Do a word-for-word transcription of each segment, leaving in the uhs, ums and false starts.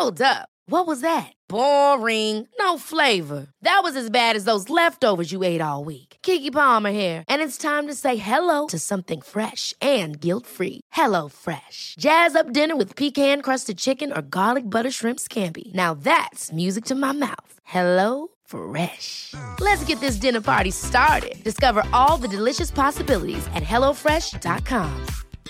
Hold up. What was that? Boring. No flavor. That was as bad as those leftovers you ate all week. Keke Palmer here. And it's time to say hello to something fresh and guilt-free. Hello Fresh. Jazz up dinner with pecan-crusted chicken or garlic butter shrimp scampi. Now that's music to my mouth. Hello Fresh. Let's get this dinner party started. Discover all the delicious possibilities at hello fresh dot com.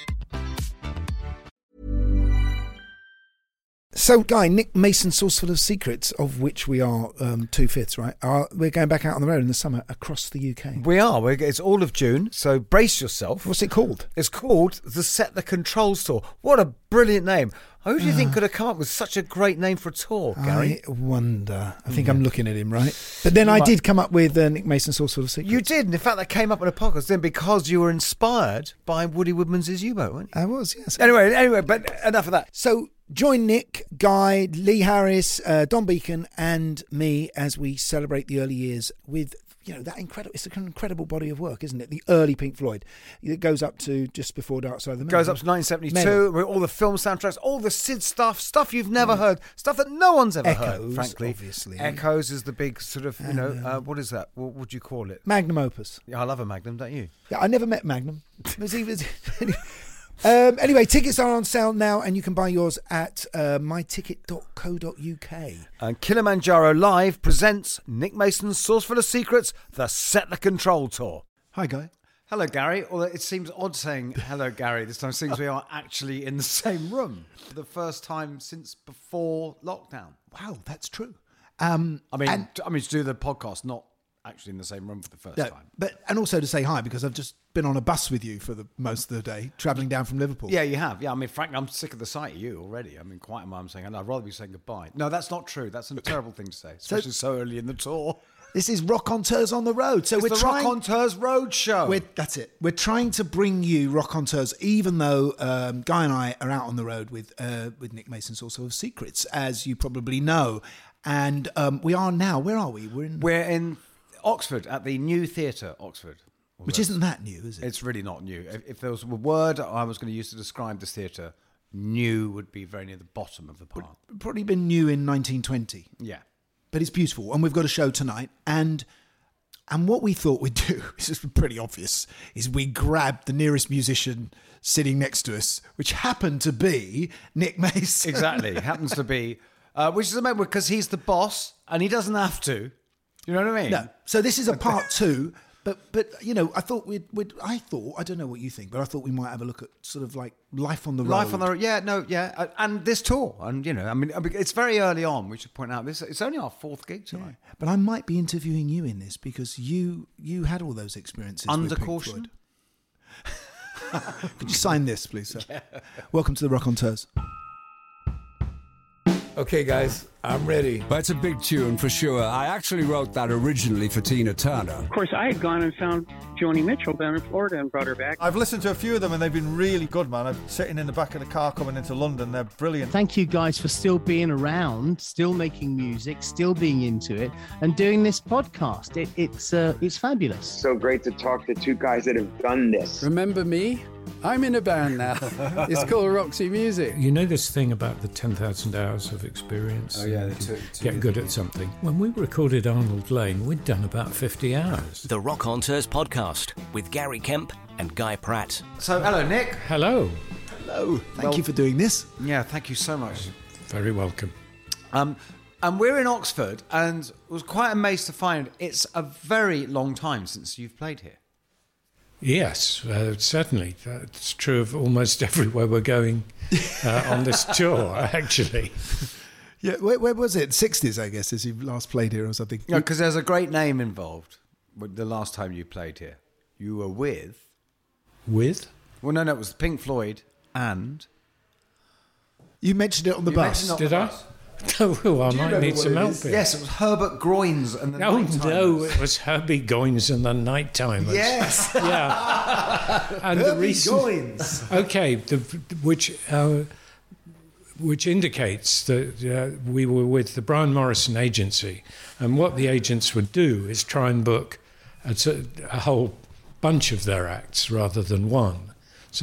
So, Guy, Nick Mason's Saucerful of Secrets, of which we are um, two-fifths, right? Are, we're going back out on the road in the summer across the U K. We are. We're, it's all of June, so brace yourself. What's it called? It's called the Set the Controls Tour. What a brilliant name. Who do you uh, think could have come up with such a great name for a tour, Gary? I wonder. I think yeah. I'm looking at him, right? But then you I might. did come up with uh, Nick Mason's Saucerful of Secrets. You did. And in fact, that came up in a podcast then because you were inspired by Woody Woodman's U-Boat, weren't you? I was, yes. Anyway, anyway, but enough of that. So join Nick, Guy, Lee Harris, uh, Don Beacon and me as we celebrate the early years with, you know, that incredible, it's an incredible body of work, isn't it? The early Pink Floyd. It goes up to just before Dark Side of the Moon. Goes up to nineteen seventy-two, with all the film soundtracks, all the Sid stuff, stuff you've never mm. heard, stuff that no one's ever Echoes, heard, frankly. Obviously. Echoes is the big sort of, you and, know, uh, uh, what is that? What would you call it? Magnum opus. Yeah, I love a Magnum, don't you? Yeah, I never met Magnum. It was even... Um, anyway, tickets are on sale now and you can buy yours at uh, my ticket dot co dot uk. And Kilimanjaro Live presents Nick Mason's Saucerful of Secrets, the Set the Control Tour. Hi, Guy. Hello, Gary. Although it seems odd saying hello, Gary, this time seems we are actually in the same room for the first time since before lockdown. Wow, that's true. Um, I mean, and, I mean to do the podcast, not actually in the same room for the first no, time. But and also to say hi because I've just been on a bus with you for the most of the day, travelling down from Liverpool. Yeah, you have. Yeah, I mean, frankly, I'm sick of the sight of you already. I mean, quite a while I'm saying, and I'd rather be saying goodbye. No, that's not true. That's a terrible thing to say, especially so, so early in the tour. This is Raconteurs on the Road. So it's we're the trying, Raconteurs Road Show. We're, that's it. We're trying to bring you Raconteurs, even though um, Guy and I are out on the road with uh, with Nick Mason's Saucerful of Secrets, as you probably know. And um, we are now. Where are we? We're in. We're in Oxford at the New Theatre, Oxford. Although which isn't that new, is it? It's really not new. If, if there was a word I was going to use to describe this theatre, new would be very near the bottom of the pile. Would probably been new in nineteen twenty. Yeah. But it's beautiful. And we've got a show tonight. And and what we thought we'd do, this is pretty obvious, is we grabbed the nearest musician sitting next to us, which happened to be Nick Mason. Exactly. Happens to be, uh, which is amazing because he's the boss and he doesn't have to. You know what I mean? No. So this is a part two. But, but you know, I thought we'd, we'd, I thought, I don't know what you think, but I thought we might have a look at sort of like life on the road. Life on the road, yeah, no, yeah. Uh, and this tour, and you know, I mean, it's very early on, we should point out, this it's only our fourth gig tonight. Yeah. But I might be interviewing you in this because you you had all those experiences Under with Pink caution? Floyd. Could you sign this, please, sir? Yeah. Welcome to the Raconteurs. Okay, guys, I'm ready. That's a big tune for sure. I actually wrote that originally for Tina Turner. Of course, I had gone and found Joni Mitchell down in Florida and brought her back. I've listened to a few of them and they've been really good, man. I'm sitting in the back of the car coming into London. They're brilliant. Thank you guys for still being around, still making music, still being into it, and doing this podcast. It, it's uh, it's fabulous. So great to talk to two guys that have done this. Remember me? I'm in a band now. It's called Roxy Music. You know this thing about the ten thousand hours of experience? Oh, yeah. To, to get good at something. When we recorded Arnold Lane, we'd done about fifty hours. The Raconteurs Podcast with Gary Kemp and Guy Pratt. So, hello, Nick. Hello. Hello. Thank well, you for doing this. Yeah, thank you so much. Very welcome. Um, and we're in Oxford, and was quite amazed to find it's a very long time since you've played here. Yes, uh, certainly. That's true of almost everywhere we're going uh, on this tour, actually. Yeah, where, where was it? sixties, I guess, as you last played here or something. Yeah, because there's a great name involved with the last time you played here. You were with... With? Well, no, no, it was Pink Floyd and... You mentioned it on the you bus. On Did the I? Bus. Oh, I might need some help here. Yes, it was Herbert Groins and the Oh, Night no, Timers. it was Herbie Goins and the Night Timers. Yes. Yeah. And Herbie the reason, Goins. Okay, the, which uh, which indicates that uh, we were with the Brian Morrison agency, and what the agents would do is try and book a, a whole bunch of their acts rather than one. So they'd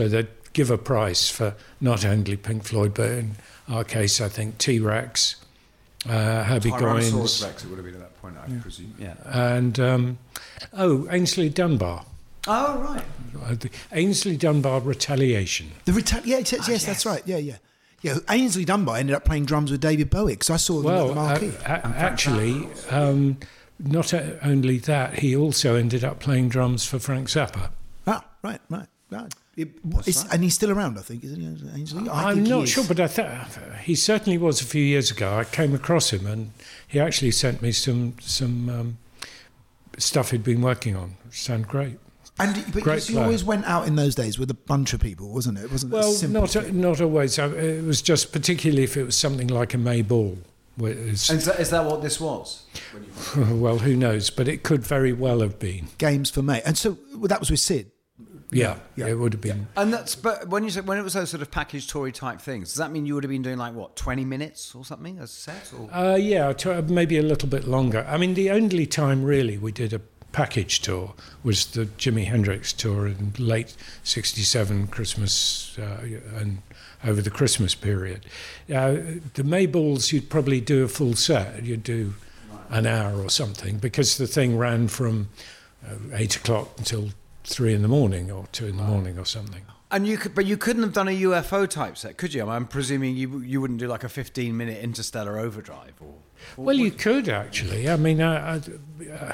give a price for not only Pink Floyd, but in our case, I think T-Rex, uh, Herbie Tyrannosaurus Goins. Rex, it would have been at that point, I Yeah. presume. Yeah. And, um, oh, Ainsley Dunbar. Oh, right. Uh, the Ainsley Dunbar Retaliation. The reta- yeah, yes, yes, yes, that's right. Yeah, yeah. Yeah, Ainsley Dunbar ended up playing drums with David Bowie because I saw them Well, at the Marquee. uh, a- actually, um, not a- only that, he also ended up playing drums for Frank Zappa. Ah, right, right, right. It, it's, And he's still around, I think, isn't he, Ainsley? I I'm think he not is. sure, but I th- he certainly was a few years ago. I came across him, and he actually sent me some some um, stuff he'd been working on. It sounded great. And but Great you player. always went out in those days with a bunch of people, wasn't it? It wasn't Well, a simple not thing. not always. I- It was just particularly if it was something like a May Ball. Where it's, And is that, is that what this was? When you... well, who knows? But it could very well have been. Games for May. And so well, that was with Sid. Yeah, Yeah. it would have been. And that's, but when you said, when it was those sort of package toury type things, does that mean you would have been doing like, what, twenty minutes or something as a set? Or? Uh, yeah, t- maybe a little bit longer. I mean, the only time really we did a package tour was the Jimi Hendrix tour in late sixty-seven, Christmas, uh, and over the Christmas period. Uh, the May Balls, you'd probably do a full set. You'd do an hour or something, because the thing ran from uh, eight o'clock until three in the morning or two in the morning or something. And you could, but you couldn't have done a U F O type set, could you? I mean, I'm presuming you you wouldn't do like a fifteen minute interstellar overdrive, or. or Well, you could actually. I mean, I, I, uh,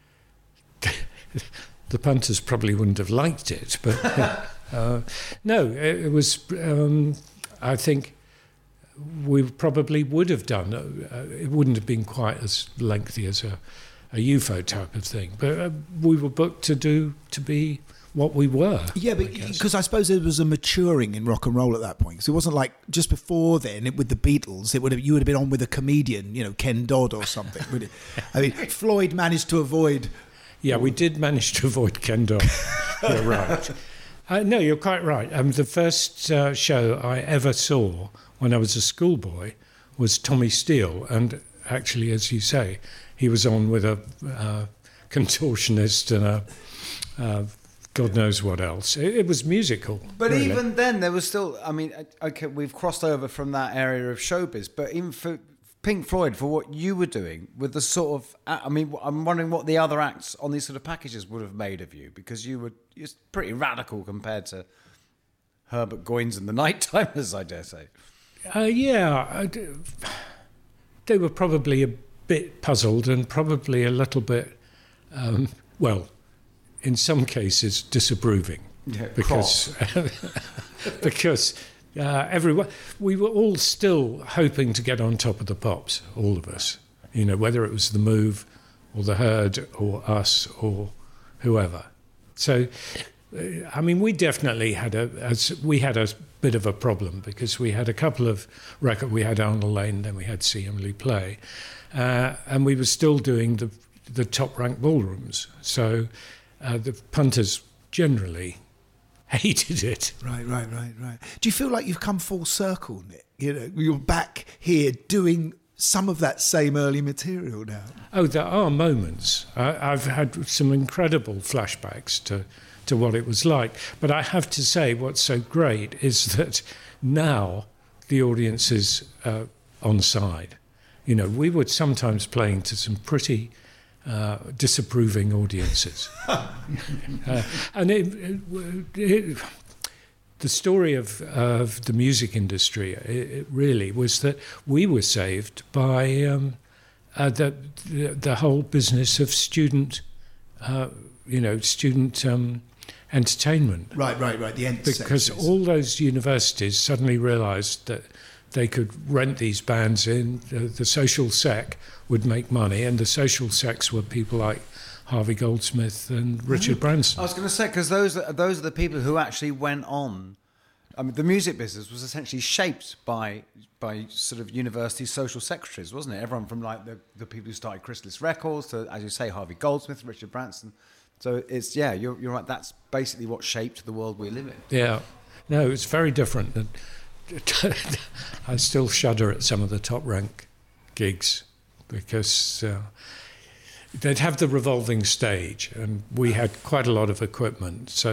the punters probably wouldn't have liked it, but uh, no, it, it was. Um, I think we probably would have done. Uh, it wouldn't have been quite as lengthy as a, a U F O type of thing, but uh, we were booked to do to be what we were. Yeah, but because I, I suppose there was a maturing in rock and roll at that point. Because it wasn't like just before then it, with the Beatles, it would have you would have been on with a comedian, you know, Ken Dodd or something. Would it? I mean, Floyd managed to avoid. Yeah, we did manage to avoid Ken Dodd. You're right. Uh, no, you're quite right. Um, the first uh, show I ever saw when I was a schoolboy was Tommy Steele, and actually, as you say, he was on with a uh, contortionist and a uh, God knows what else. It, it was musical. But really. even then, there was still. I mean, okay, we've crossed over from that area of showbiz, but even for Pink Floyd, for what you were doing with the sort of, I mean, I'm wondering what the other acts on these sort of packages would have made of you, because you were you're pretty radical compared to Herbert Goins and the Nighttimers, I dare say. Uh, yeah, I d- they were probably a bit puzzled and probably a little bit, um, well, in some cases disapproving, Yeah, because because uh, everyone we were all still hoping to get on top of the pops, all of us. You know, whether it was the Move, or the Herd, or us, or whoever. So, uh, I mean, we definitely had a as we had a bit of a problem, because we had a couple of records. We had Arnold Lane, then we had See Emily Play, uh, and we were still doing the the top ranked ballrooms. So uh, the punters generally hated it. Right, right, right, right. Do you feel like you've come full circle, Nick? You know, you're back here doing some of that same early material now. Oh, there are moments. I, I've had some incredible flashbacks to, to what it was like. But I have to say, what's so great is that now the audience is uh, on side. You know, we were sometimes playing to some pretty uh, disapproving audiences. uh, and it, it, it, the story of, of the music industry, it, it really was that we were saved by um, uh, the, the the whole business of student, uh, you know, student um, entertainment. Right, right, right. The end because sections. all those universities suddenly realised that they could rent these bands in. The, the social sec would make money, and the social secs were people like Harvey Goldsmith and Richard Branson. I was going to say, because those are, those are the people who actually went on. I mean, the music business was essentially shaped by by sort of university social secretaries, wasn't it? Everyone from like the, the people who started Chrysalis Records to, as you say, Harvey Goldsmith, Richard Branson. So it's, yeah, you're, you're right. That's basically what shaped the world we live in. Yeah. No, it's very different. And I still shudder at some of the top rank gigs, because uh, they'd have the revolving stage, and we had quite a lot of equipment. So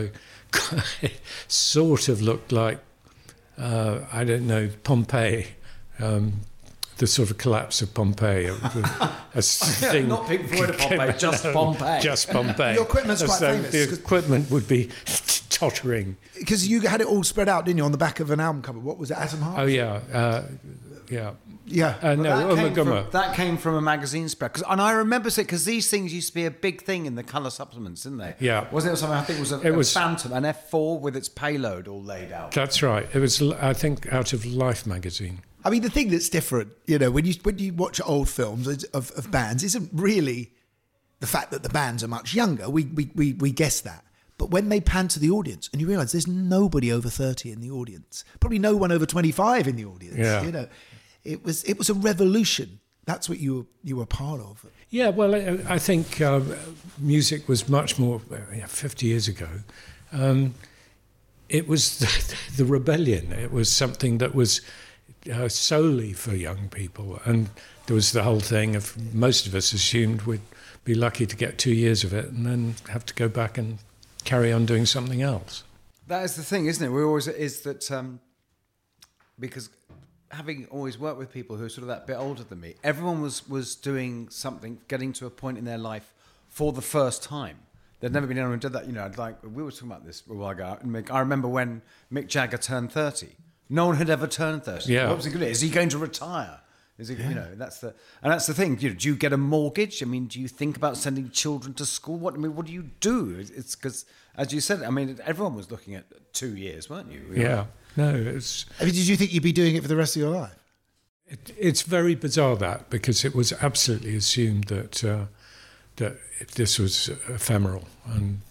it sort of looked like, uh, I don't know, Pompeii. Um, the sort of collapse of Pompeii. A, a thing Not Pink Floyd of Pompeii, just Pompeii. Just Pompeii. Your equipment's quite so famous. The equipment would be tottering. Because you had it all spread out, didn't you, on the back of an album cover? What was it, Atom Heart? Oh, yeah. Uh, yeah. Yeah. Uh, no, that, came Ummagumma. from, that came from a magazine spread. Cause, and I remember it because these things used to be a big thing in the colour supplements, didn't they? Yeah. Wasn't it something, I think it was a, It a was- Phantom, an F four with its payload all laid out. That's right. It was, I think, out of Life magazine. I mean, the thing that's different, you know, when you when you watch old films of, of bands, isn't really the fact that the bands are much younger. We, we, we, we guess that. But when they pan to the audience and you realise there's nobody over thirty in the audience, probably no one over twenty-five in the audience, Yeah. you know, it was it was a revolution. That's what you were, you were part of. Yeah, well, I, I think uh, music was much more, uh, yeah, fifty years ago. Um, it was the, the rebellion. It was something that was uh, solely for young people. And there was the whole thing of most of us assumed we'd be lucky to get two years of it and then have to go back and carry on doing something else. That is the thing, isn't it? We always is that um, because having always worked with people who are sort of that bit older than me, everyone was was doing something, getting to a point in their life for the first time. They'd never been able to do that. You know, I'd like we were talking about this a while ago. I remember when Mick Jagger turned thirty. No one had ever turned thirty. Yeah. What was he going to do? Is he going to retire? Is he, yeah. You know, that's the and that's the thing. You know, do you get a mortgage? I mean, do you think about sending children to school? What I mean, what do you do? It's because, as you said, I mean, everyone was looking at two years, weren't you? you Yeah, know? no, it's... I mean, did you think you'd be doing it for the rest of your life? It, it's very bizarre that, because it was absolutely assumed that uh, that this was ephemeral, and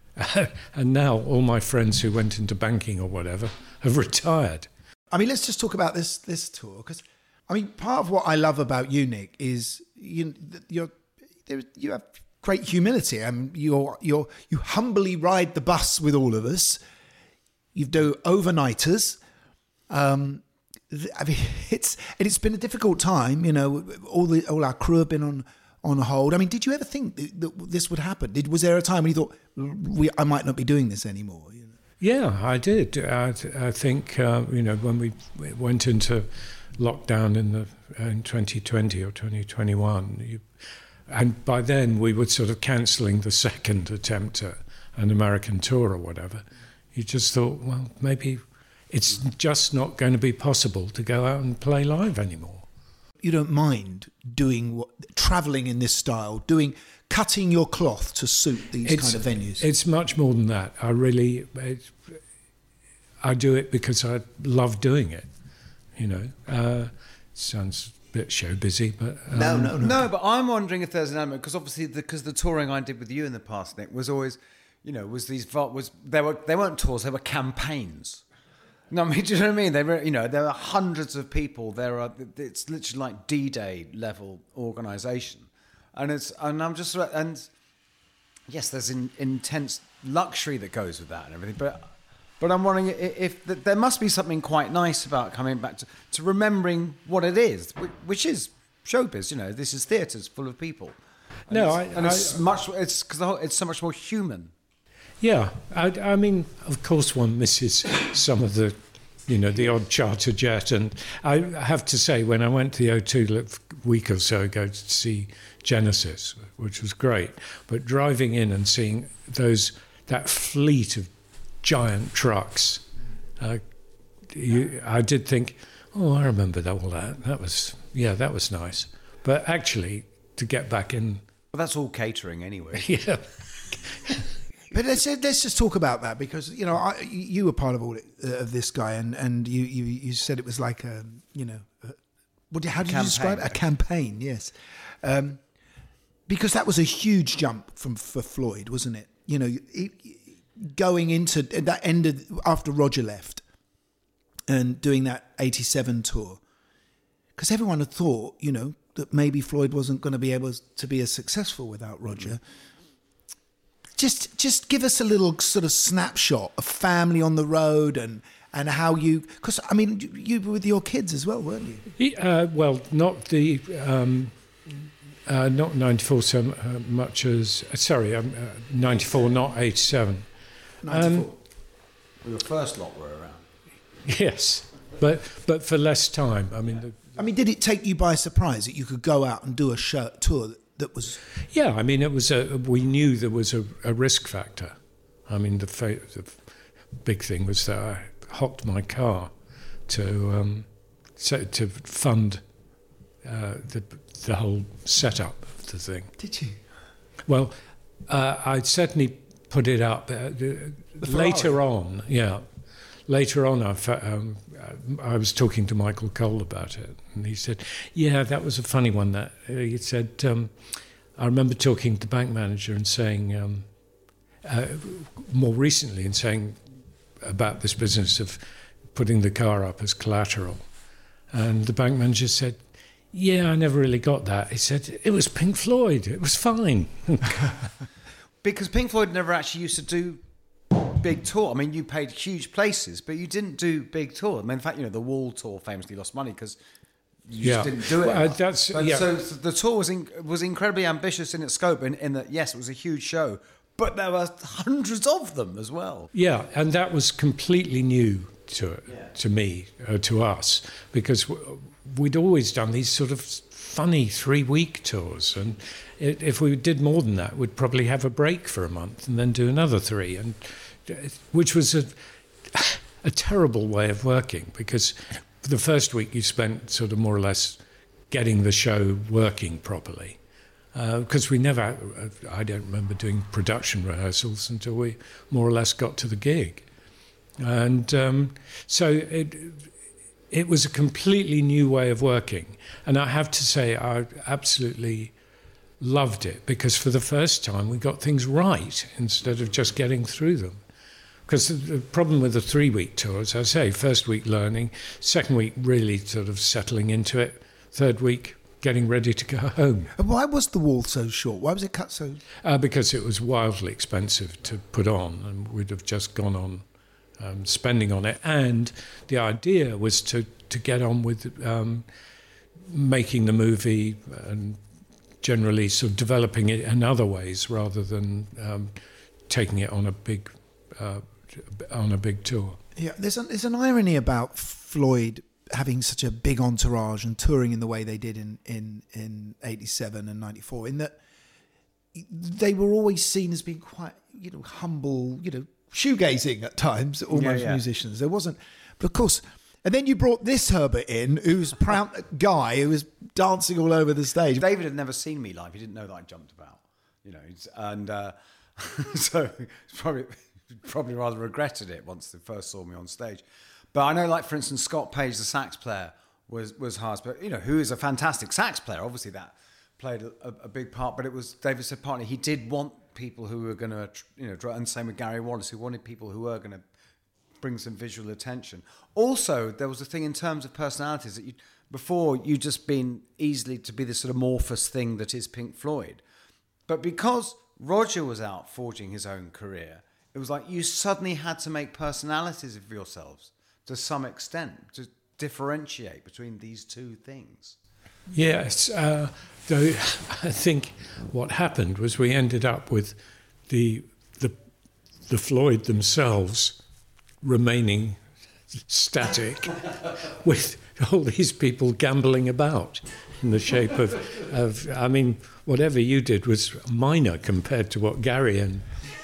and now all my friends who went into banking or whatever have retired. I mean, let's just talk about this this tour, because I mean, part of what I love about you, Nick, is you you're there, you have great humility. I mean, you're you're you humbly ride the bus with all of us. You do overnighters. Um, I mean, it's and it's been a difficult time. You know, all the all our crew have been on on hold. I mean, did you ever think that, that this would happen? Did was there a time when you thought we I might not be doing this anymore? You know? Yeah, I did. I, I think uh, you know when we went into lockdown in the in twenty twenty or twenty twenty-one, you, and by then we were sort of cancelling the second attempt at an American tour or whatever. You just thought, well, maybe it's just not going to be possible to go out and play live anymore. You don't mind doing what, travelling in this style, doing cutting your cloth to suit these It's, kind of venues. It's much more than that. I really, it, I do it because I love doing it. You know, uh, sounds a bit show busy, but um, no, no, no. No, but I'm wondering if there's an element because obviously because the, the touring I did with you in the past, Nick, was always, you know, was these was there were they weren't tours, they were campaigns. No, I mean, do you know what I mean? They were, you know, there are hundreds of people. There are, it's literally like D-Day level organisation, and it's, and I'm just, and yes, there's an intense luxury that goes with that and everything, but, but I'm wondering if, if there must be something quite nice about coming back to, to remembering what it is, which is showbiz. You know, this is theatres full of people. And no, it's, I, and it's I, much, it's because it's so much more human. Yeah, I, I mean, of course, one misses some of the, you know, the odd charter jet. And I have to say, when I went to the O two a week or so ago to see Genesis, which was great, but driving in and seeing those that fleet of giant trucks, uh, you, I did think, oh, I remember that, all that. That was, yeah, that was nice. But actually, to get back in... Well, that's all catering anyway. Yeah. But let's let's just talk about that, because you know I, you were part of all it, uh, of this guy, and, and you, you you said it was like a you know a, what how did you describe it? A campaign? Yes, um, because that was a huge jump from for Floyd, wasn't it? You know, it, going into that ended after Roger left, and doing that eighty-seven tour, because everyone had thought you know that maybe Floyd wasn't going to be able to be as successful without Roger. Mm-hmm. Just just give us a little sort of snapshot of family on the road and, and how you... Because, I mean, you, you were with your kids as well, weren't you? Uh, well, not the... Um, uh, not ninety-four so much as... Uh, sorry, um, uh, ninety-four, not eighty-seven. ninety-four. Um, Well, the first lot were around. Yes, but but for less time. I mean, the, I mean, did it take you by surprise that you could go out and do a show, tour that, that was? Yeah, I mean, it was a. We knew there was a, a risk factor. I mean, the, fa- the big thing was that I hocked my car to um, so, to fund uh, the the whole setup of the thing. Did you? Well, uh, I'd certainly put it up uh, later on. Yeah. Later on, I, um, I was talking to Michael Cole about it, and he said, yeah, that was a funny one. That he said, um, I remember talking to the bank manager and saying, um, uh, more recently, and saying about this business of putting the car up as collateral. And the bank manager said, yeah, I never really got that. He said, it was Pink Floyd, it was fine. Because Pink Floyd never actually used to do big tour. I mean, you paid huge places, but you didn't do big tour. I mean, in fact, you know, the Wall tour famously lost money because you yeah. just didn't do it. Well, uh, that's, but yeah. So the tour was in, was incredibly ambitious in its scope, in, in that, yes, it was a huge show, but there were hundreds of them as well. Yeah, and that was completely new to yeah. to me, uh, to us, because we'd always done these sort of funny three-week tours, and it, if we did more than that, we'd probably have a break for a month and then do another three, and which was a, a terrible way of working, because the first week you spent sort of more or less getting the show working properly, because uh, we never, I don't remember doing production rehearsals until we more or less got to the gig. And um, so it it was a completely new way of working. And I have to say, I absolutely loved it, because for the first time we got things right instead of just getting through them. Because the problem with the three-week tour, as I say, first week learning, second week really sort of settling into it, third week getting ready to go home. And why was the Wall so short? Why was it cut so... Uh, because it was wildly expensive to put on, and we'd have just gone on um, spending on it. And the idea was to, to get on with um, making the movie and generally sort of developing it in other ways rather than um, taking it on a big... Uh, on a big tour. Yeah, there's an, there's an irony about Floyd having such a big entourage and touring in the way they did in, in, in eighty-seven and ninety-four, in that they were always seen as being quite, you know, humble, you know, shoegazing at times, almost yeah, yeah. musicians. There wasn't, but of course, and then you brought this Herbert in, who's a proud guy who was dancing all over the stage. David had never seen me live. He didn't know that I jumped about, you know, and uh, so it's probably... probably rather regretted it once they first saw me on stage. But I know, like, for instance, Scott Page, the sax player, was was hard, but, you know, who is a fantastic sax player. Obviously that played a, a big part, but it was, David said partly, he did want people who were going to, you know, and same with Gary Wallace, who wanted people who were going to bring some visual attention. Also, there was a thing in terms of personalities that you, before you just been easily to be this sort of amorphous thing that is Pink Floyd. But because Roger was out forging his own career, it was like you suddenly had to make personalities of yourselves to some extent to differentiate between these two things. Yes, uh, though I think what happened was we ended up with the the the Floyd themselves remaining static, with all these people gambling about in the shape of of. I mean, whatever you did was minor compared to what Gary and.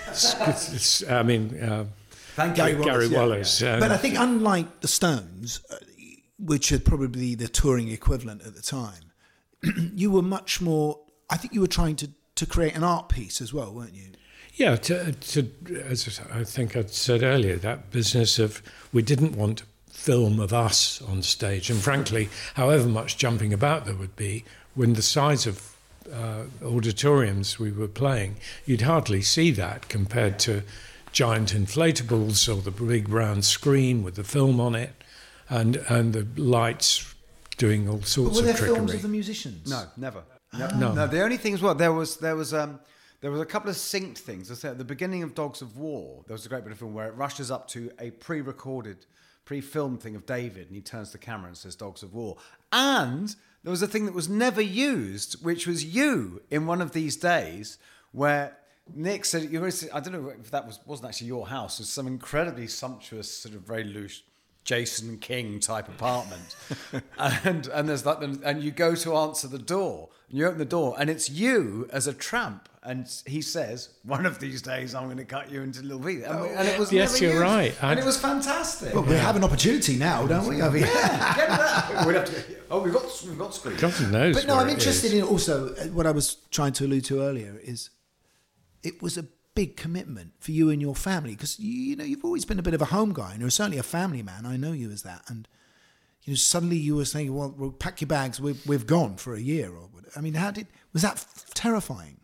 I mean, uh, Thank Gary Wallace. Gary yeah. Wallace Yeah. Um, but I think, unlike the Stones, uh, which are probably the touring equivalent at the time, you were much more. I think you were trying to, to create an art piece as well, weren't you? Yeah. To, to as I think I said earlier, that business of we didn't want film of us on stage, and frankly, however much jumping about there would be, when the size of Uh, auditoriums we were playing, you'd hardly see that compared to giant inflatables or the big round screen with the film on it and and the lights doing all sorts but were of there trickery. Films of the musicians? No, never. No. No. no. The only thing as well, there was there was um there was a couple of synced things. I said at the beginning of Dogs of War, there was a great bit of film where it rushes up to a pre-recorded, pre-filmed thing of David, and he turns to the camera and says Dogs of War. And there was a thing that was never used, which was you in one of these days, where Nick said, you were, I don't know if that was, wasn't actually your house, it was some incredibly sumptuous, sort of very loose Jason King type apartment. and and there's that, and you go to answer the door, and you open the door, and it's you as a tramp. And he says, one of these days I'm going to cut you into little pieces. And, and it was yes, never you're used. right. And I... it was fantastic. Well, we have an opportunity now, don't we? I mean, yeah, get that. We'd have to, oh, we've got, we've got screens. God knows. But no, I'm interested is. in also uh, what I was trying to allude to earlier is it was a big commitment for you and your family, because you, you know you've always been a bit of a home guy and you're certainly a family man. I know you as that, and you know suddenly you were saying, "Well, we'll pack your bags. We've we've gone for a year." Or I mean, how did was that f- terrifying?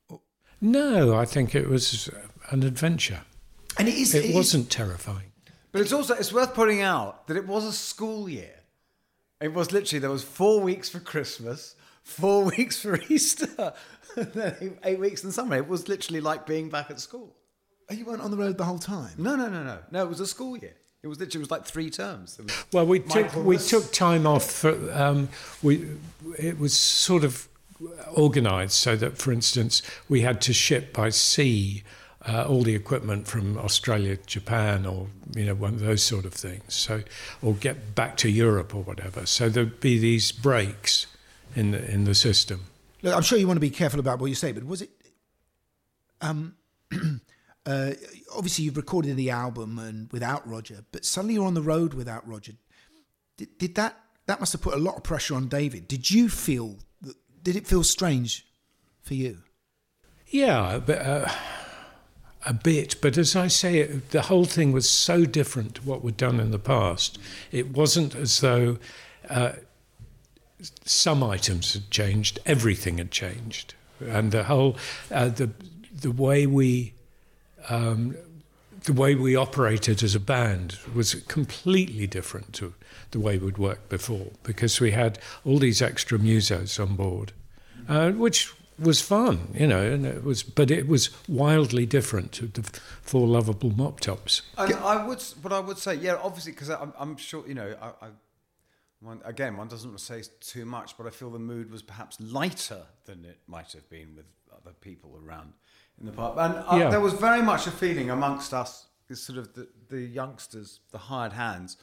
No, I think it was an adventure. And it is. It, it wasn't is, terrifying. But it's also it's worth pointing out that it was a school year. It was literally there was four weeks for Christmas, four weeks for Easter, and then eight, eight weeks in summer. It was literally like being back at school. Oh, you weren't on the road the whole time? No, no, no, no, no. It was a school year. It was literally it was like three terms. Well, we took we took time off for um, we. It was sort of organised so that, for instance, we had to ship by sea uh, all the equipment from Australia, Japan, or you know one of those sort of things. So, or get back to Europe or whatever. So there'd be these breaks in the in the system. Look, I'm sure you want to be careful about what you say, but was it? Um, uh, obviously, you've recorded the album and without Roger, but suddenly you're on the road without Roger. Did, did that? That must have put a lot of pressure on David. Did you feel? Did it feel strange for you? Yeah, but, uh, a bit. But as I say, it, the whole thing was so different to what we'd done in the past. It wasn't as though uh, some items had changed. Everything had changed, and the whole uh, the the way we um, the way we operated as a band was completely different to the way we'd worked before, because we had all these extra musos on board, uh, which was fun, you know, and it was, but it was wildly different to the Four Lovable Mop Tops. And I would, but I would say, yeah, obviously, because I'm, I'm sure, you know, I, I one, again, one doesn't want to say too much, but I feel the mood was perhaps lighter than it might have been with other people around in the pub. And uh, Yeah. there was very much a feeling amongst us, sort of the, the youngsters, the hired hands,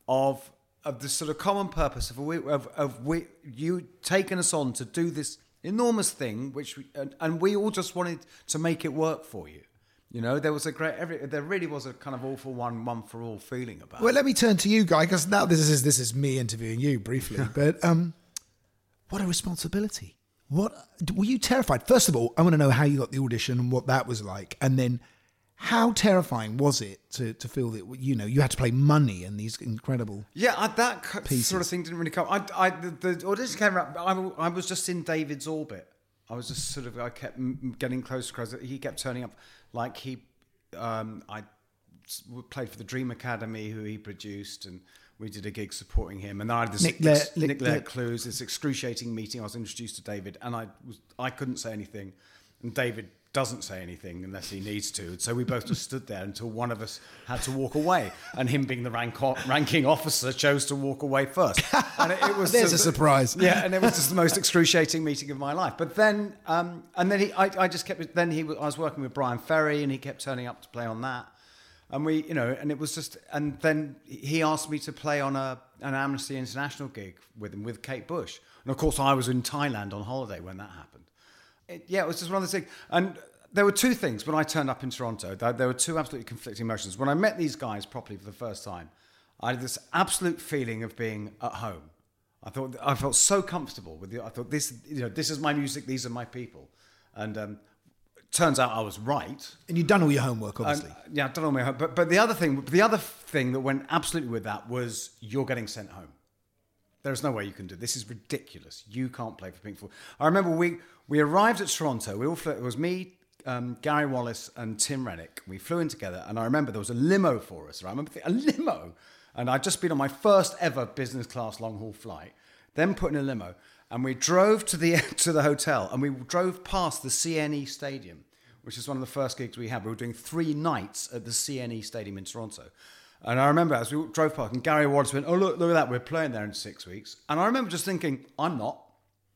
of of this sort of common purpose of we, of, of we, you taking us on to do this enormous thing, which we, and, and we all just wanted to make it work for you. You know, there was a great, every, there really was a kind of all for one, one for all feeling about Well, it. let me turn to you, Guy, because now this is this is me interviewing you briefly. But um, what a responsibility! What were you terrified? First of all, I want to know how you got the audition and what that was like, and then how terrifying was it to, to feel that you know you had to play Money and these incredible Yeah, I, that c- pieces. sort of thing didn't really come. I, I, the, the audition came around. I, I was just in David's orbit. I was just sort of. I kept m- getting closer because he kept turning up. Like he, um, I s- played for the Dream Academy, who he produced, and we did a gig supporting him. And then I had this Nick ex- Le- Nick Le- Le- Clues, this excruciating meeting. I was introduced to David, and I was I couldn't say anything, and David doesn't say anything unless he needs to. So we both just stood there until one of us had to walk away, and him being the rank ranking officer chose to walk away first. And it, it was There's sort a of- surprise. Yeah, and it was just the most excruciating meeting of my life. But then, um, and then he, I, I just kept. Then he, I was working with Brian Ferry, and he kept turning up to play on that. And we, you know, and it was just, and then he asked me to play on a an Amnesty International gig with him with Kate Bush, and of course I was in Thailand on holiday when that happened. It, yeah, it was just one of those things. And there were two things when I turned up in Toronto. There, there were two absolutely conflicting emotions. When I met these guys properly for the first time, I had this absolute feeling of being at home. I thought I felt so comfortable with you. I thought this, you know, this is my music. These are my people. And um, turns out I was right. And you'd done all your homework, obviously. And, yeah, I've done all my homework. But but the other thing, the other thing that went absolutely with that was you're getting sent home. There's no way you can do this. Is ridiculous. You can't play for Pink Floyd. I remember we we arrived at Toronto. We all flew, it was me, um, Gary Wallace, and Tim Rennick. We flew in together, and I remember there was a limo for us. Right? I remember thinking, a limo, and I'd just been on my first ever business class long haul flight. Then put in a limo, and we drove to the to the hotel, and we drove past the C N E Stadium, which is one of the first gigs we had. We were doing three nights at the C N E Stadium in Toronto. And I remember as we drove past, and Gary Wallace went, oh, look, look at that, we're playing there in six weeks. And I remember just thinking, I'm not.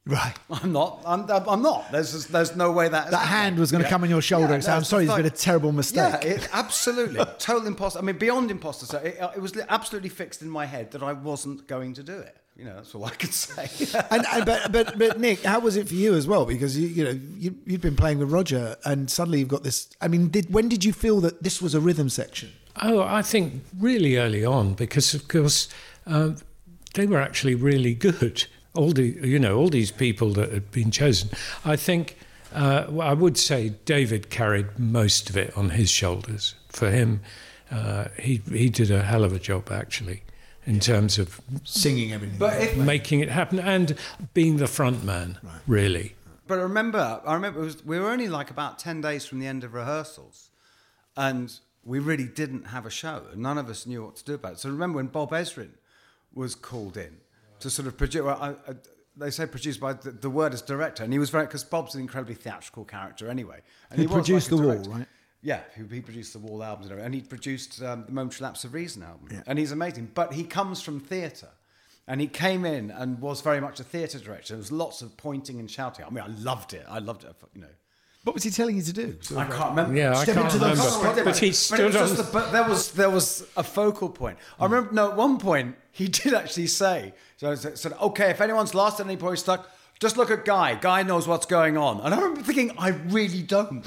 Right. I'm not. I'm, I'm not. There's just, there's no way that... That hand was going to yeah. come on your shoulder yeah, and say, no, I'm sorry, like, it's been a terrible mistake. Yeah, it, absolutely. Total imposter. I mean, beyond imposter. So it, it was absolutely fixed in my head that I wasn't going to do it. You know, that's all I could say. and, and but, but but Nick, how was it for you as well? Because you you know you you'd been playing with Roger, and suddenly you've got this. I mean, did when did you feel that this was a rhythm section? Oh, I think really early on, because of course um, they were actually really good. All the you know all these people that had been chosen. I think uh, well, I would say David carried most of it on his shoulders. For him, uh, he he did a hell of a job actually. In terms of singing everything, but if, making it happen, and being the front man, right. really. But I remember, I remember it was, we were only like about ten days from the end of rehearsals, and we really didn't have a show, and none of us knew what to do about it. So I remember when Bob Ezrin was called in to sort of produce. Well, I, I, they say produced by the, the word is director, and he was very because Bob's an incredibly theatrical character anyway. And he, he produced was like The Wall, right? Yeah, he, he produced the Wall albums and everything. And he produced um, the Momentary Lapse of Reason album. Yeah. And he's amazing. But he comes from theatre. And he came in and was very much a theatre director. There was lots of pointing and shouting. I mean, I loved it. I loved it, you know. What was he telling you to do? I can't remember. Yeah, I can't remember. But, but he stood but on... The, but there was, there was a focal point. I remember, no, at one point, he did actually say, so I said, okay, if anyone's lost at any point stuck, just look at Guy. Guy knows what's going on. And I remember thinking, I really don't.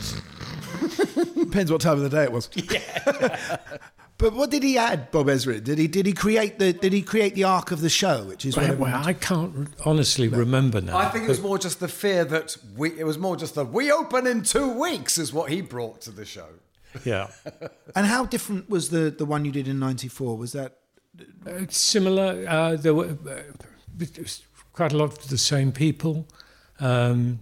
Depends what time of the day it was. Yeah. But what did he add, Bob Ezrin? Did he did he create the did he create the arc of the show, which is well, well I can't honestly no. remember now. I think it was more just the fear that we. It was more just the we open in two weeks is what he brought to the show. Yeah. And how different was the the one you did in ninety-four? Was that uh, similar? Uh, there were uh, quite a lot of the same people. Um,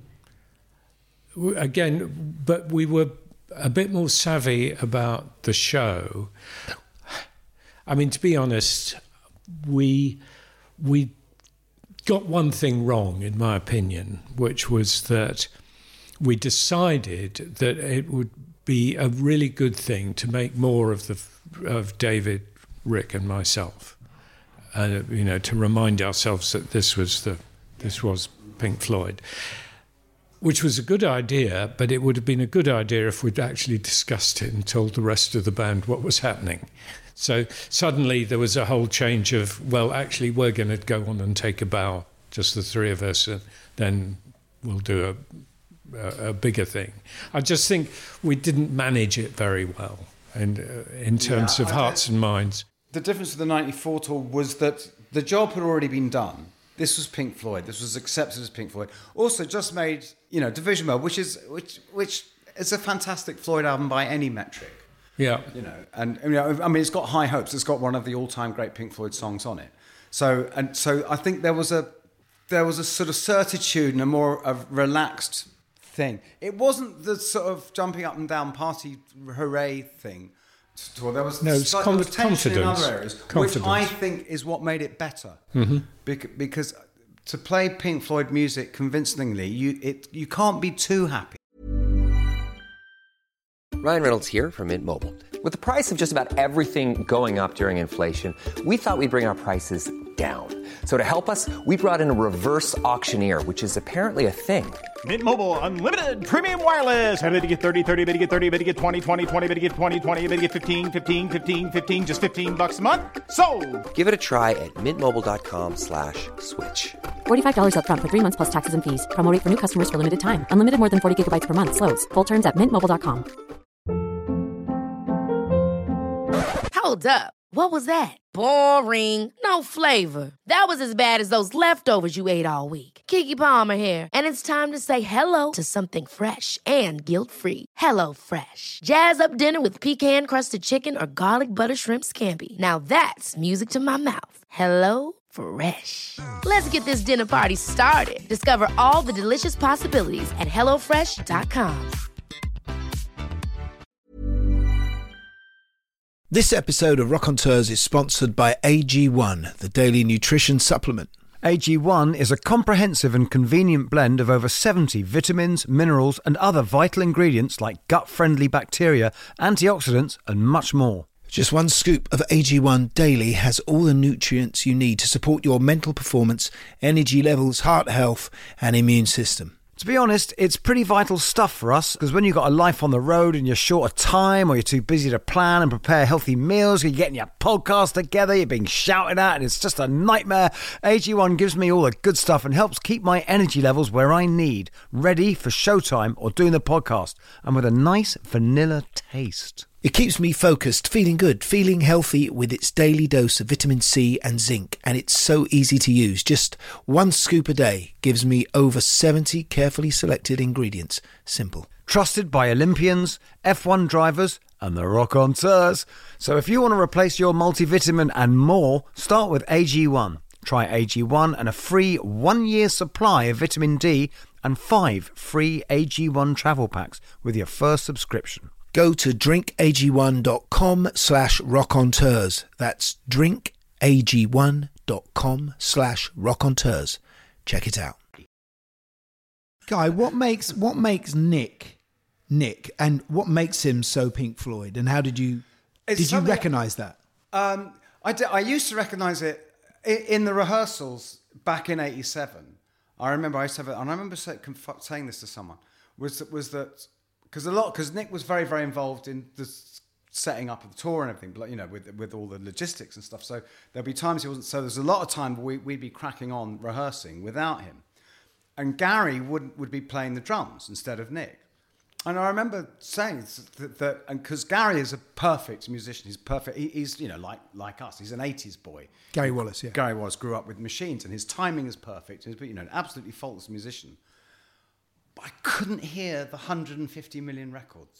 again, but we were a bit more savvy about the show. I mean, to be honest, we we got one thing wrong, in my opinion, which was that we decided that it would be a really good thing to make more of the of David, Rick, and myself. Uh, you know, to remind ourselves that this was the this was Pink Floyd. Which was a good idea, but it would have been a good idea if we'd actually discussed it and told the rest of the band what was happening. So suddenly there was a whole change of, well, actually, we're going to go on and take a bow, just the three of us, and then we'll do a, a, a bigger thing. I just think we didn't manage it very well in, uh, in terms yeah, of hearts and minds. The difference with the ninety-four tour was that the job had already been done. This was Pink Floyd. This was accepted as Pink Floyd. Also, just made, you know, Division Bell, which is which which is a fantastic Floyd album by any metric. Yeah, you know, and you know, I mean, it's got High Hopes. It's got one of the all-time great Pink Floyd songs on it. So, and so, I think there was a there was a sort of certitude and a more a relaxed thing. It wasn't the sort of jumping up and down party hooray thing. Well, there was, no, it's slight, com- there was tension in confidence. other areas, confidence. which I think is what made it better. Mm-hmm. Bec- because to play Pink Floyd music convincingly, you it you can't be too happy. Ryan Reynolds here from Mint Mobile. With the price of just about everything going up during inflation, we thought we'd bring our prices down. So to help us, we brought in a reverse auctioneer, which is apparently a thing. Mint Mobile Unlimited Premium Wireless. How to get thirty, thirty, bit to get thirty, bit to get twenty, twenty, twenty, bit to get twenty, twenty, bit to get fifteen, fifteen, fifteen, fifteen, just fifteen bucks a month? Sold! Give it a try at mintmobile.com slash switch. forty-five dollars up front for three months plus taxes and fees. Promo rate for new customers for limited time. Unlimited more than forty gigabytes per month. Slows full terms at mint mobile dot com. Hold up. What was that? Boring. No flavor. That was as bad as those leftovers you ate all week. Keke Palmer here, and it's time to say hello to something fresh and guilt-free. Hello Fresh. Jazz up dinner with pecan-crusted chicken or garlic butter shrimp scampi. Now that's music to my mouth. Hello Fresh. Let's get this dinner party started. Discover all the delicious possibilities at hello fresh dot com. This episode of Raconteurs is sponsored by A G one, the daily nutrition supplement. A G one is a comprehensive and convenient blend of over seventy vitamins, minerals and other vital ingredients like gut-friendly bacteria, antioxidants and much more. Just one scoop of A G one daily has all the nutrients you need to support your mental performance, energy levels, heart health, and immune system. To be honest, it's pretty vital stuff for us, because when you've got a life on the road and you're short of time, or you're too busy to plan and prepare healthy meals, you're getting your podcast together, you're being shouted at, and it's just a nightmare, A G one gives me all the good stuff and helps keep my energy levels where I need, ready for showtime or doing the podcast, and with a nice vanilla taste. It keeps me focused, feeling good, feeling healthy with its daily dose of vitamin C and zinc, and it's so easy to use. Just one scoop a day gives me over seventy carefully selected ingredients. Simple. Trusted by Olympians, F one drivers, and the rock-on-teurs. So if you want to replace your multivitamin and more, start with A G one. Try A G one and a free one-year supply of vitamin D and five free A G one travel packs with your first subscription. Go to drinkag1.com slash rockonteurs. That's drinkag1.com slash rockonteurs. Check it out. Guy, what makes what makes Nick Nick, and what makes him so Pink Floyd? And how did you It's did you something- recognise that? Um, I, did, I used to recognise it in, in the rehearsals back in eighty-seven. I remember I used to have it, and I remember say, conf- saying this to someone, was that, was that because a lot, because Nick was very, very involved in the setting up of the tour and everything, but you know, with with all the logistics and stuff. So there'll be times he wasn't. So there's a lot of time we, we'd be cracking on rehearsing without him, and Gary would would be playing the drums instead of Nick. And I remember saying that, that and because Gary is a perfect musician, he's perfect. He, he's you know like like us. He's an eighties boy. Gary Wallace, yeah. Gary Wallace grew up with machines, and his timing is perfect. He's you know an absolutely faultless musician. But I couldn't hear the one hundred fifty million records.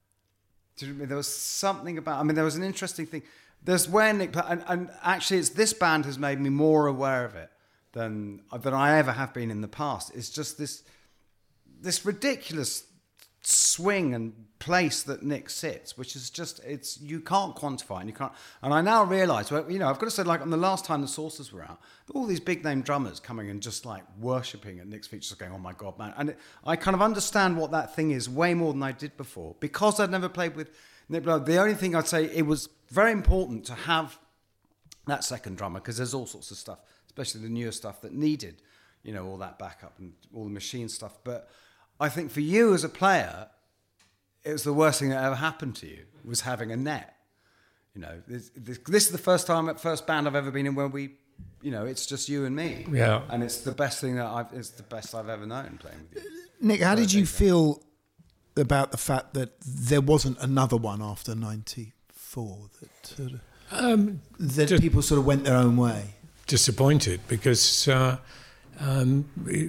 Do you know what I mean? There was something about. I mean, there was an interesting thing. There's where Nick and, and actually, it's this band has made me more aware of it than than I ever have been in the past. It's just this this ridiculous swing and place that Nick sits, which is just it's you can't quantify and you can't. And I now realise, well, you know, I've got to say, like on the last time the Saucers were out, all these big name drummers coming and just like worshipping at Nick's feet, just going, "Oh my God, man!" And it, I kind of understand what that thing is way more than I did before because I'd never played with Nick Blood. The only thing I'd say, it was very important to have that second drummer because there's all sorts of stuff, especially the newer stuff that needed, you know, all that backup and all the machine stuff, but. I think for you as a player, it was the worst thing that ever happened to you, was having a net. You know, this, this, this is the first time, at first band I've ever been in where we, you know, it's just you and me. Yeah. And it's the best thing that I've, it's the best I've ever known playing with you. Nick, how So did I you think feel about the fact that there wasn't another one after ninety-four? That sort of, Um, that just- people sort of went their own way? Disappointed because uh, um,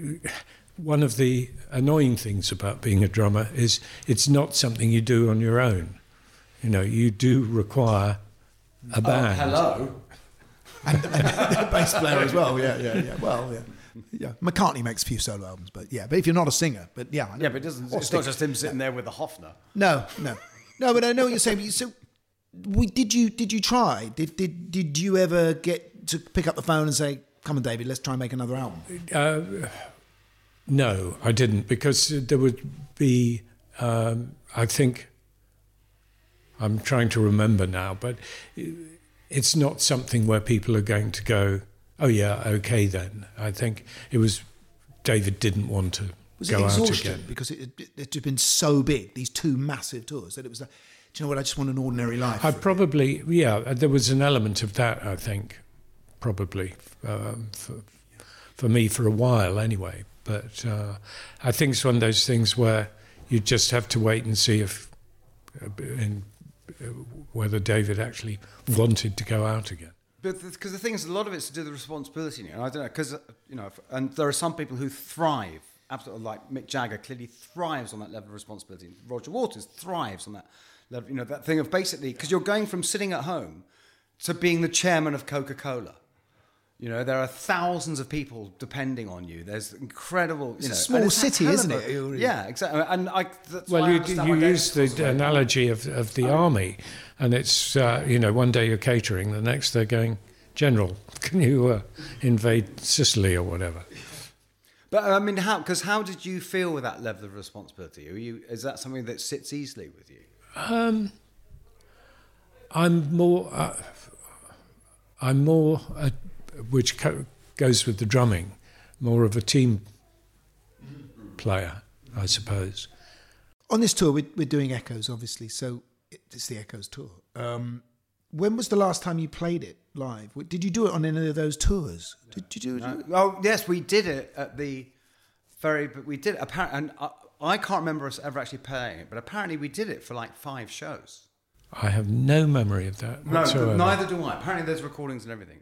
one of the annoying things about being a drummer is it's not something you do on your own. You know, you do require a band. Oh, hello. And, and a bass player as well. Yeah, yeah, yeah. Well, yeah. Yeah, McCartney makes a few solo albums, but yeah, but if you're not a singer, but yeah, I know. Yeah, but it doesn't, Or it's stick- not just him sitting there with the Hofner. No, no, no. But I know what you're saying. So, we did you did you try? Did did did you ever get to pick up the phone and say, "Come on, David, let's try and make another album"? Uh, no, I didn't, because there would be, um, I think, I'm trying to remember now, but it's not something where people are going to go, "Oh yeah, okay then." I think it was David didn't want to Was go it out exhaustion again. because it it had been so big, these two massive tours, that it was like, do you know what? I just want an ordinary life. I probably, yeah, there was an element of that, I think, probably, um, for, for me for a while anyway. But uh, I think it's one of those things where you just have to wait and see if, uh, in, uh, whether David actually wanted to go out again. But because the thing is, a lot of it's to do with the responsibility. And I don't know, because, you know, and there are some people who thrive, absolutely, like Mick Jagger clearly thrives on that level of responsibility. Roger Waters thrives on that level, you know, that thing of basically, because you're going from sitting at home to being the chairman of Coca-Cola. You know, there are thousands of people depending on you. There's incredible, It's you know, a small and it's that city, hell isn't of a- it? Yeah, exactly. And I, that's why Well, I you, understand you why use David was the so- analogy of, of the army, and it's, uh, you know, one day you're catering, the next they're going, "General, can you uh, invade Sicily or whatever?" But I mean, how? Because how did you feel with that level of responsibility? Are you? Is that something that sits easily with you? Um, I'm more, uh, I'm more, uh, which co- goes with the drumming, more of a team player, I suppose. On this tour, we're, we're doing Echoes, obviously, so it's the Echoes tour. Um, when was the last time you played it live? Did you do it on any of those tours? Did you do it? No. Oh, yes, we did it at the very, but we did it, apparently, and I, I can't remember us ever actually playing it, but apparently we did it for like five shows. I have no memory of that No, whatsoever. neither do I. Apparently there's recordings and everything.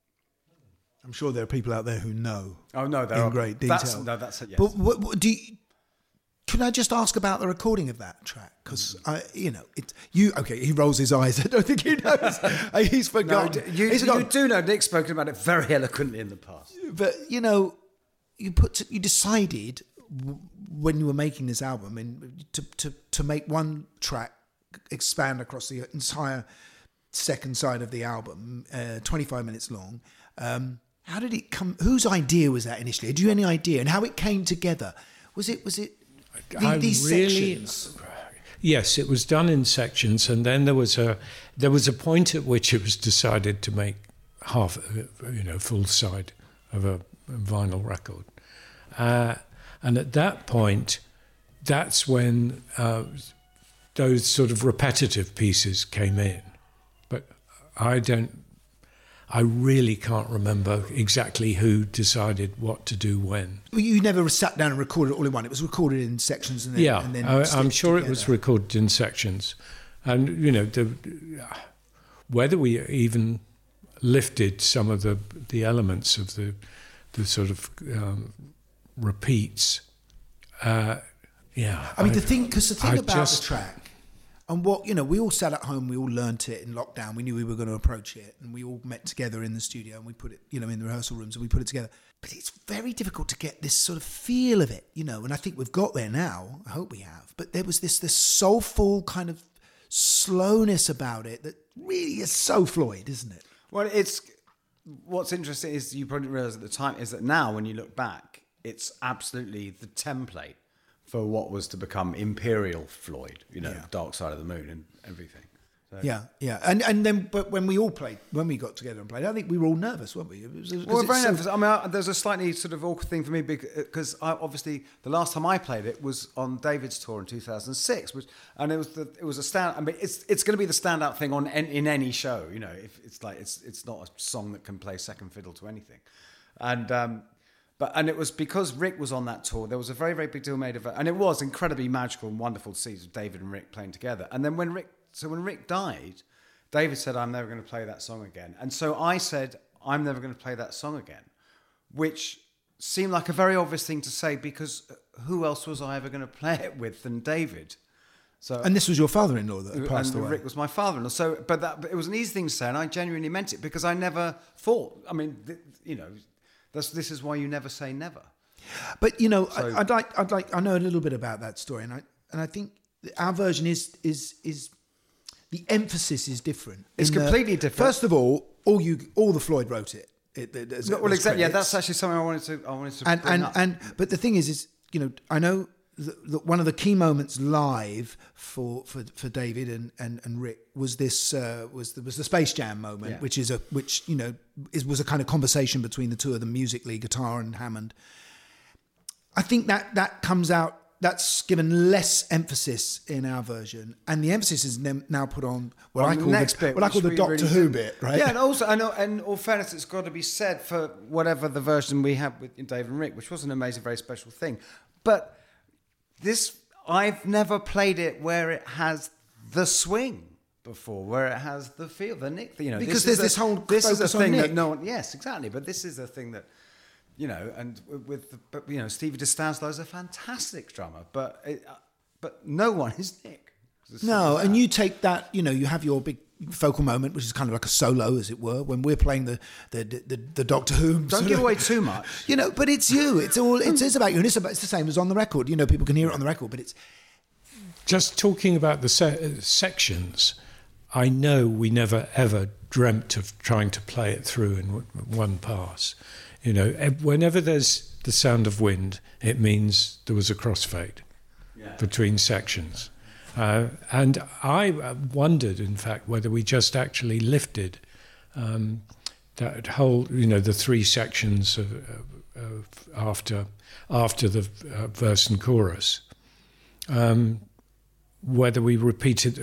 I'm sure there are people out there who know. Oh, no, there in are. great detail. That's, no, that's it, yes. But what, what, do you, can I just ask about the recording of that track? Because, I, you know, it, you, okay, he rolls his eyes. I don't think he knows. He's forgotten. No, you, He's forgotten. you do know Nick's spoken about it very eloquently in the past. But, you know, you put to, you decided when you were making this album and to, to, to make one track expand across the entire second side of the album, uh, twenty-five minutes long. Um, how did it come? Whose idea was that initially? Had you any idea? And how it came together? Was it was it the, these really, sections? Yes, it was done in sections, and then there was a there was a point at which it was decided to make half, you know, full side of a vinyl record, uh, and at that point, that's when uh, those sort of repetitive pieces came in. But I don't. I really can't remember exactly who decided what to do when. Well, you never sat down and recorded it all in one. It was recorded in sections, and then yeah, and then I, I'm sure together. It was recorded in sections, and you know, the, whether we even lifted some of the the elements of the the sort of um, repeats. Uh, yeah, I mean, I, the thing because the thing I about just, the track. And what, you know, we all sat at home, we all learnt it in lockdown. We knew we were going to approach it. And we all met together in the studio and we put it, you know, in the rehearsal rooms and we put it together. But it's very difficult to get this sort of feel of it, you know. And I think we've got there now. I hope we have. But there was this, this soulful kind of slowness about it that really is so Floyd, isn't it? Well, it's, what's interesting is you probably realise at the time is that now when you look back, it's absolutely the template for what was to become Imperial Floyd, you know, Yeah. Dark Side of the Moon and everything. So. Yeah, yeah. And and then, but when we all played, when we got together and played, I think we were all nervous, weren't we? It was, Well, we're very so, nervous. I mean, I, there's a slightly sort of awkward thing for me because I, obviously the last time I played it was on David's tour in two thousand six, which and it was the, it was a stand. I mean, it's it's going to be the standout thing on in, in any show. You know, if it's like it's it's not a song that can play second fiddle to anything, and. Um, But and it was because Rick was on that tour. There was a very, very big deal made of it, and it was incredibly magical and wonderful to see David and Rick playing together. And then when Rick, so when Rick died, David said, "I'm never going to play that song again." And so I said, "I'm never going to play that song again," which seemed like a very obvious thing to say because who else was I ever going to play it with than David? So and this was your father-in-law that had passed and away. Rick was my father-in-law. So, but that but it was an easy thing to say, and I genuinely meant it because I never thought. I mean, th- you know. That's, this is why you never say never. But you know, So- I, I'd like, I'd like, I know a little bit about that story, and I, and I think our version is, is, is, the emphasis is different. It's In the- completely different. First of all, all you, all the Floyd wrote it. it, it there's- No, well, there's exactly. Yeah, credits. that's actually something I wanted to. I wanted to and bring and up. and but the thing is, is you know, I know that, that one of the key moments live for for, for David and, and, and Rick was this uh, was the, was the Space Jam moment, Yeah. which is a which you know is was a kind of conversation between the two of them musically, guitar and Hammond. I think that that comes out. That's given less emphasis in our version, and the emphasis is nem- now put on what On I the call next the, bit, what I which call the we Doctor really Who do. bit, right? Yeah, and also, and, and in all fairness, it's got to be said for whatever the version we had with David and Rick, which was an amazing, very special thing. But this, I've never played it where it has the swing before, where it has the feel, the Nick. You know, Because this there's is this a, whole this is a focus on thing Nick. that no one. Yes, exactly. But this is a thing that. You know, and with the, but you know, Stevie DeStanslo is a fantastic drummer, but it, uh, but no one is Nick. It's No, like and that. you take that, you know, you have your big focal moment, which is kind of like a solo, as it were, when we're playing the the the, the Doctor Who. Don't sort give of- away too much. You know, but it's you. It's all. It is about you, and it's about. It's the same as on the record. You know, people can hear it on the record, but it's Just talking about the se- sections, I know we never ever dreamt of trying to play it through in w- one pass. You know, e- whenever there's the sound of wind, it means there was a crossfade Yeah. between sections. Uh, and I wondered, in fact, whether we just actually lifted um, that whole, you know, the three sections of, of, of after after the uh, verse and chorus, um, whether we repeated,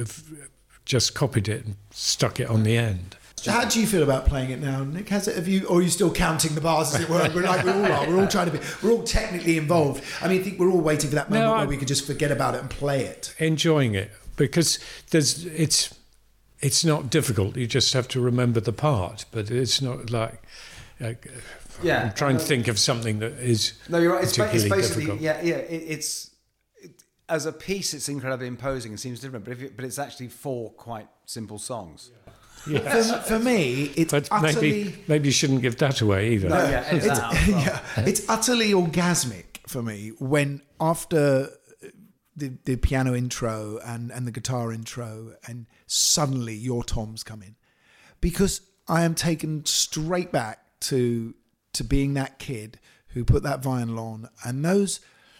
just copied it and stuck it on the end. How do you feel about playing it now, Nick? Has it? Have you, or are you still counting the bars, as it were? We're like we all are. We're all trying to be. We're all technically involved. I mean, I think we're all waiting for that moment No, where I, we could just forget about it and play it. Enjoying it because there's it's it's not difficult. You just have to remember the part, but it's not like. like yeah, I'm trying uh, to think of something that is. No, you're right. It's, ba- it's basically difficult. yeah, yeah. It, it's it, as a piece, it's incredibly imposing and seems different, but if it, but it's actually four quite simple songs. Yeah. For, for me, it's but utterly... Maybe, maybe you shouldn't give that away either. No, yeah, it's, well. yeah, it's utterly orgasmic for me when after the, the piano intro and, and the guitar intro and suddenly your toms come in. Because I am taken straight back to to being that kid who put that vinyl on and those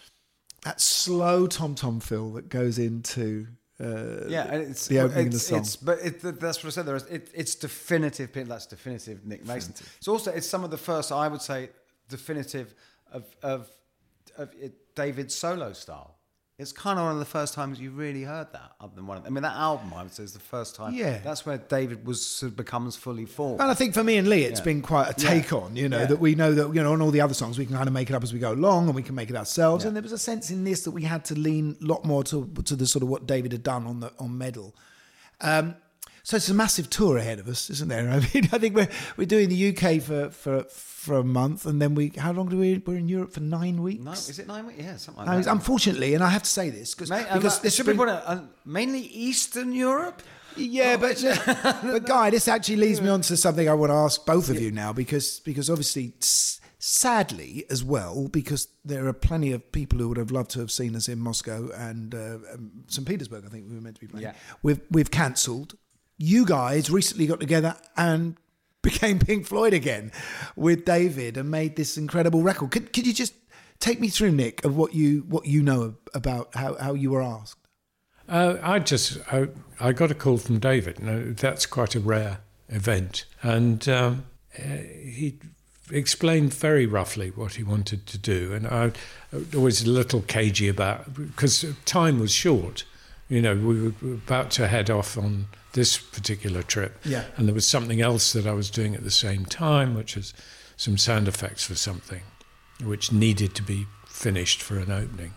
that slow tom-tom fill that goes into... Uh, yeah, and it's the opening it's, of the song. It's, but it, that's what I said. There is, it, it's definitive. That's definitive Nick Mason. Definitive. It's also it's some of the first, I would say, definitive of of, of it, David's solo style. It's kind of one of the first times you really heard that. Other than one, of, I mean, that album I would say is the first time. Yeah, that's where David was sort of becomes fully formed. And I think for me and Lee, it's yeah. been quite a take yeah. on. You know yeah. that we know that you know on all the other songs we can kind of make it up as we go along, and we can make it ourselves. Yeah. And there was a sense in this that we had to lean a lot more to to the sort of what David had done on the on Medal. Um, so it's a massive tour ahead of us, isn't there? I mean, I think we're we're doing the U K for for. for a month, and then we. How long do we? We're in Europe for nine weeks. No, is it nine weeks? Yeah, something Uh, like that. Unfortunately, and I have to say this cause, Mate, because uh, this should be put out, uh, mainly Eastern Europe. Yeah, oh, but but Guy, this actually leads me on to something I want to ask both of you now, because because obviously, s- sadly as well, because there are plenty of people who would have loved to have seen us in Moscow and uh, um, Saint Petersburg. I think we were meant to be playing. Yeah. We've we've cancelled. You guys recently got together and became Pink Floyd again with David and made this incredible record. Could could you just take me through, Nick, of what you what you know about how, how you were asked? Uh, I just I, I got a call from David. And that's quite a rare event, and um, uh, he explained very roughly what he wanted to do. And I was always a little cagey about because time was short. You know, we were about to head off on this particular trip. Yeah. And there was something else that I was doing at the same time, which was some sound effects for something, which needed to be finished for an opening.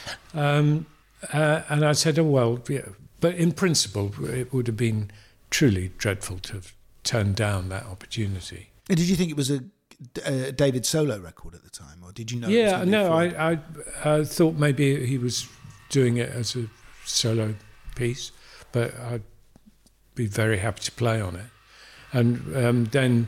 Um, uh, and I said, oh, well, yeah. But in principle, it would have been truly dreadful to have turned down that opportunity. And did you think it was a, a David solo record at the time, or did you know? Yeah, it was no, I, I, I, I thought maybe he was doing it as a solo piece, but I'd be very happy to play on it. And um, then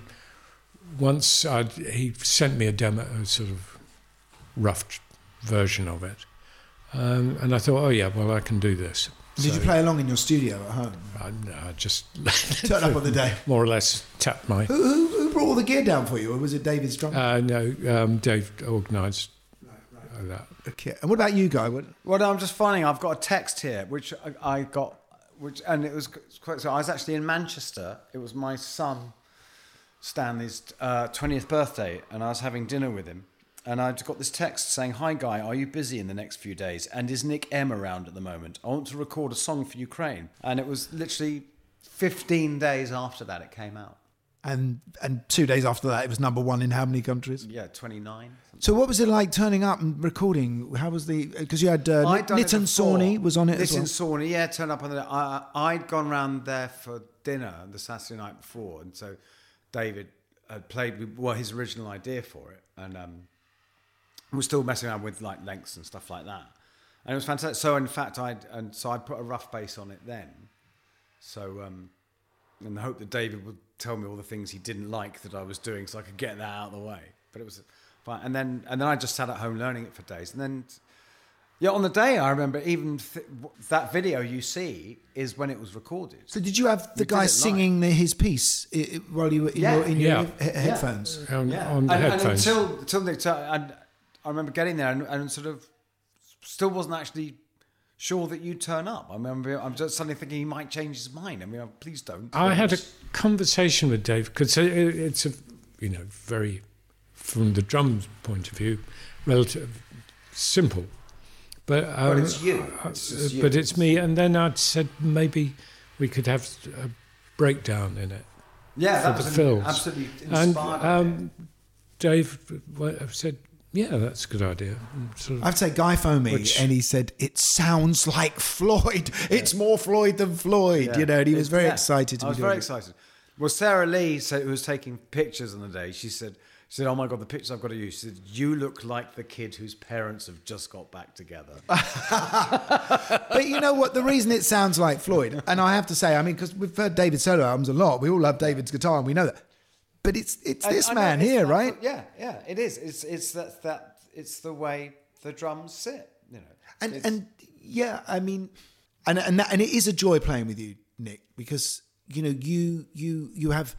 once I'd, he sent me a demo, a sort of rough version of it, um, and I thought, oh yeah, well I can do this. Did so, you play along in your studio at home? I, no, I just turn up on the day, more or less tapped my. Who, who, who brought all the gear down for you, or was it David's drum? Uh, no, um, Dave organised right, right. that. Okay, and what about you, Guy? What? Well, no, I'm just finding I've got a text here, which I, I got, which and it was quite. So I was actually in Manchester. It was my son Stanley's uh, twentieth birthday, and I was having dinner with him. And I got this text saying, "Hi Guy, are you busy in the next few days? And is Nick M around at the moment? I want to record a song for Ukraine." And it was literally fifteen days after that it came out. And and two days after that, it was number one in how many countries? Yeah, twenty-nine. So what was it like turning up and recording? How was the... Because you had uh, Nitin Sawhney was on it as well. Nitin Sawhney, yeah, turned up on the... I, I'd gone round there for dinner the Saturday night before, and so David had played with, well, his original idea for it, and... um we're still messing around with like lengths and stuff like that, and it was fantastic. So in fact, I and so I put a rough bass on it then. So um, in the hope that David would tell me all the things he didn't like that I was doing, so I could get that out of the way. But it was fine. And then and then I just sat at home learning it for days. And then yeah, on the day I remember even th- that video you see is when it was recorded. So did you have the we guy singing the, his piece I, I, while you were in yeah. your, in yeah. your he- headphones? Yeah. On, yeah. on the and, headphones. And until until the, and I remember getting there and, and sort of still wasn't actually sure that you'd turn up? I mean, I'm, I'm just suddenly thinking he might change his mind. I mean, please don't. I had a conversation with Dave because it's a, you know, very, from the drums point of view, relative simple. But, um, but it's you. It's just you. But it's me. And then I'd said maybe we could have a breakdown in it. Yeah, for that the was films. absolutely And inspiring. um, Dave said, yeah, that's a good idea. Sort of, I'd say Guy phoned me which, and he said, it sounds like Floyd. Yeah. It's more Floyd than Floyd, yeah. you know, and he was very yeah. excited to I be was doing very it. excited. Well, Sarah Lee, who was taking pictures on the day, she said, she said, oh my God, the pictures I've got of you. She said, you look like the kid whose parents have just got back together. But you know what? The reason it sounds like Floyd, and I have to say, I mean, because we've heard David solo albums a lot. We all love David's guitar and we know that. But it's it's this I, I man know, it's here, that, right? Yeah, yeah, it is. It's it's that that it's the way the drums sit, you know. And it's, and yeah, I mean, and and that, and it is a joy playing with you, Nick, because you know you you you have.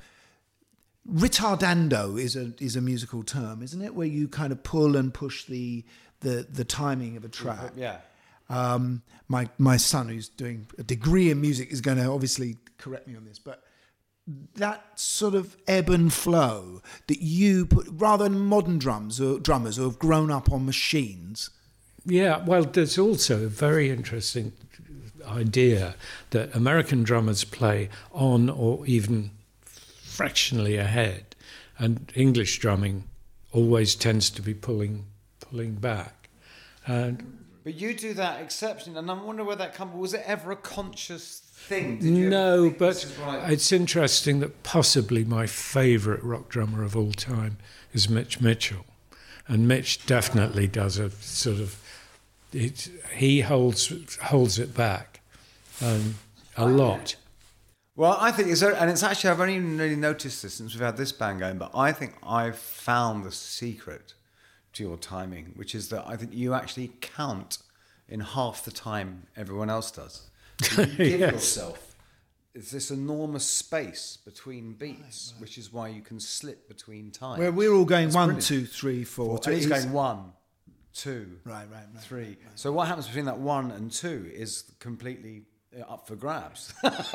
Ritardando is a is a musical term, isn't it? Where you kind of pull and push the the, the timing of a track. Yeah. Um, my my son, who's doing a degree in music, is going to obviously correct me on this, but that sort of ebb and flow that you put, rather than modern drums or drummers who have grown up on machines. Yeah, well, there's also a very interesting idea that American drummers play on or even fractionally ahead, and English drumming always tends to be pulling pulling back. And but you do that exception, and I wonder where that comes from. Was it ever a conscious thing? Did you no, ever but think right? It's interesting that possibly my favourite rock drummer of all time is Mitch Mitchell, and Mitch definitely does a sort of it, he holds holds it back um, a lot. Well, I think it's, and it's actually, I've only really noticed this since we've had this band going, but I think I've found the secret to your timing, which is that I think you actually count in half the time everyone else does. You give Yes. yourself it's this enormous space between beats, right, right. which is why you can slip between times. Where we're all going That's one, brilliant. two, three, four. Four. And he's going one, two, right, right, right, three. Right. So what happens between that one and two is completely up for grabs.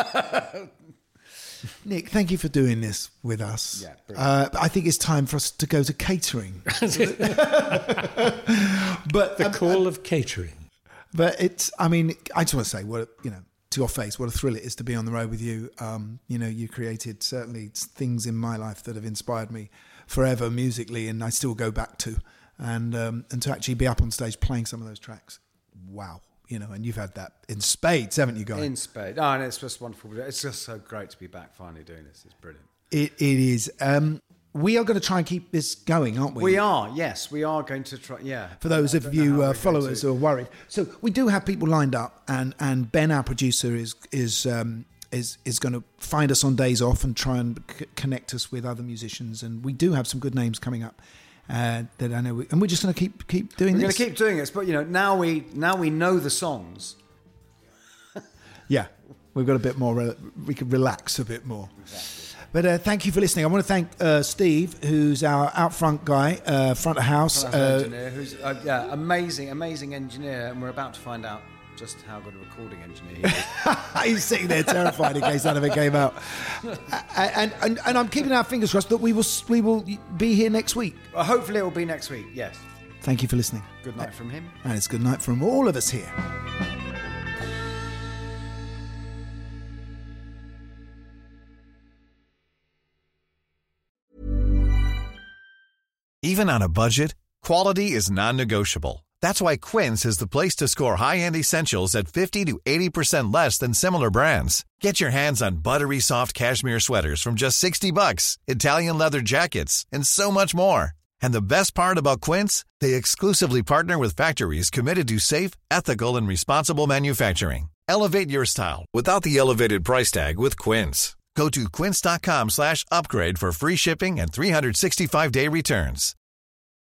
Nick, thank you for doing this with us. Yeah, uh, I think it's time for us to go to catering. But the um, call um, of catering. But it's, I mean, I just want to say, what you know, to your face, what a thrill it is to be on the road with you. Um, you know, you created certainly things in my life that have inspired me forever musically, and I still go back to. And um, and to actually be up on stage playing some of those tracks, wow. You know, and you've had that in spades, haven't you, guys? In spades. Oh, and it's just wonderful. It's just so great to be back finally doing this. It's brilliant. It It is. Um, we are going to try and keep this going, aren't we? We are, yes. We are going to try, yeah. For those of you uh, followers who are worried. So we do have people lined up, and, and Ben, our producer, is is um, is is going to find us on days off and try and c- connect us with other musicians. And we do have some good names coming up. Uh, that I know, we, and we're just going to keep keep doing we're this. We're going to keep doing this, but you know, now we now we know the songs. Yeah, we've got a bit more. Re- we can relax a bit more. Exactly. But uh, thank you for listening. I want to thank uh, Steve, who's our out front guy, uh, front of house, front of uh, engineer, who's uh, yeah, amazing, amazing engineer, and we're about to find out just how good a recording engineer he is. He's sitting there terrified in case none of it came out. And, and and I'm keeping our fingers crossed that we will we will be here next week. Well, hopefully it will be next week. Yes. Thank you for listening. Good night from him. And it's good night from all of us here. Even on a budget, quality is non-negotiable. That's why Quince is the place to score high-end essentials at fifty to eighty percent less than similar brands. Get your hands on buttery soft cashmere sweaters from just sixty bucks, Italian leather jackets, and so much more. And the best part about Quince, they exclusively partner with factories committed to safe, ethical, and responsible manufacturing. Elevate your style without the elevated price tag with Quince. Go to quince.com slash upgrade for free shipping and three sixty-five day returns.